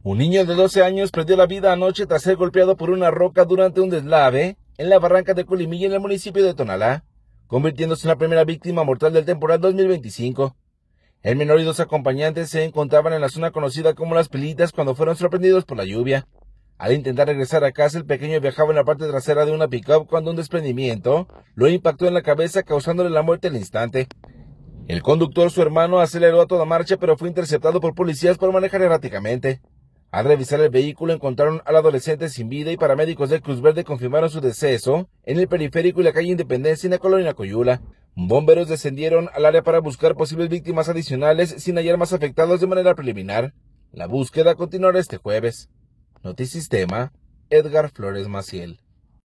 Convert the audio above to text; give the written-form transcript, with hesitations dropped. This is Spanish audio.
Un niño de 12 años perdió la vida anoche tras ser golpeado por una roca durante un deslave en la barranca de Colimilla en el municipio de Tonalá, convirtiéndose en la primera víctima mortal del temporal 2025. El menor y dos acompañantes se encontraban en la zona conocida como Las Pilitas cuando fueron sorprendidos por la lluvia. Al intentar regresar a casa, el pequeño viajaba en la parte trasera de una pick-up cuando un desprendimiento lo impactó en la cabeza, causándole la muerte al instante. El conductor, su hermano, aceleró a toda marcha, pero fue interceptado por policías por manejar erráticamente. Al revisar el vehículo, encontraron al adolescente sin vida y paramédicos de Cruz Verde confirmaron su deceso en el periférico y la calle Independencia en la colonia Coyula. Bomberos descendieron al área para buscar posibles víctimas adicionales sin hallar más afectados de manera preliminar. La búsqueda continuará este jueves. Notisistema, Edgar Flores Maciel.